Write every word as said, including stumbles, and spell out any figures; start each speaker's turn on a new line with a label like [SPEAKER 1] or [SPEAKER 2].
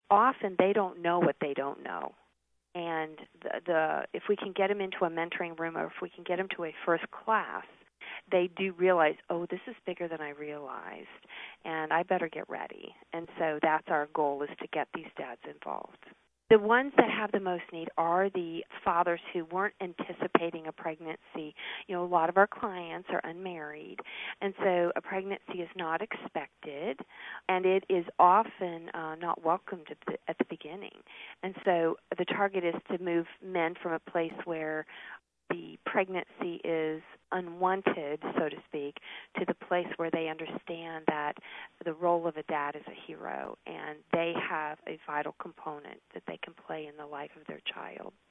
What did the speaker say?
[SPEAKER 1] often they don't know what they don't know. And the, the if we can get them into a mentoring room, or if we can get them to a first class, they do realize, oh, this is bigger than I realized, and I better get ready. And so that's our goal, is to get these dads involved. The ones that have the most need are the fathers who weren't anticipating a pregnancy. You know, a lot of our clients are unmarried, and so a pregnancy is not expected, and it is often uh, not welcomed at the, at the beginning. And so the target is to move men from a place where the pregnancy is unwanted, so to speak, to the place where they understand that the role of a dad is a hero, and they have a vital component that they can play in the life of their child.